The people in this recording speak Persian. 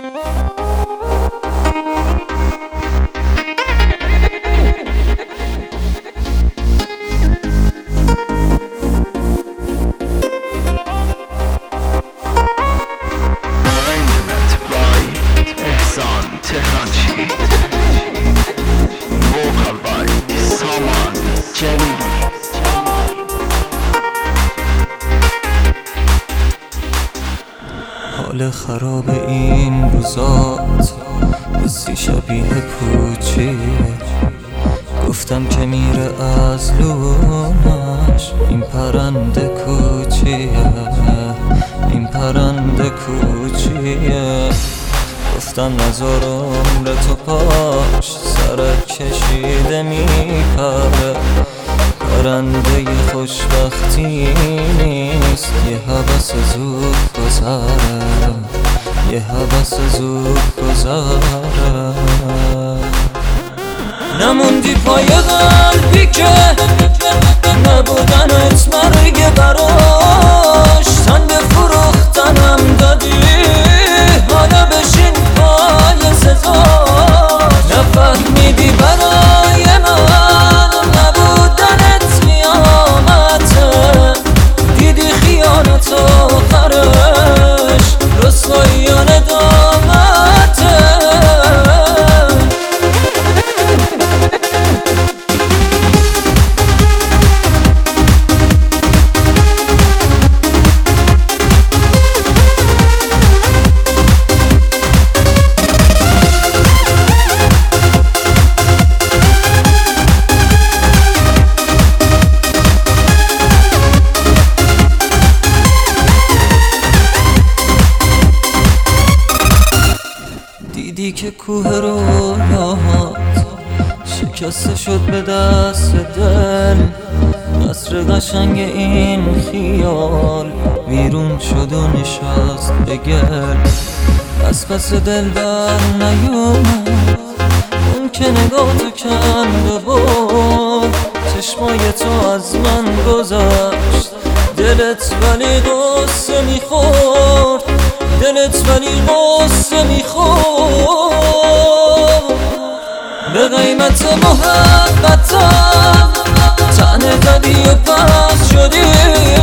حال خراب این روزات حسی شبیه پوچیه، گفتم که میره از لونش این پرنده کوچیه، این پرنده کوچیه. گفتم نزار عمر تو پاش سرت کشیده میپره، پرنده خوشبختی نیست، یه هوس زود گذره، یه هوس زود گذره. نموندی پای قلبی که نبودنت مرگ براش، تن به فروختنم دادی حالا بشین پای سزاش. نفهمیدی برای من نبودنت قیامته، دیدی خیانت آخرش رسوایان دامته. دیدی که کوه رویاهات شکسته شد به دست دل، قصر قشنگ این خیال بیرون شد و نشست به گل. پس دل بر نیومد اون که نگاه تو کند و برد، چشمای تو از من گذشت دلت ولی قصه میخورد، دلت ولی قصه میخورد. به قیمت محبتم طعنه زدی و پس شدی،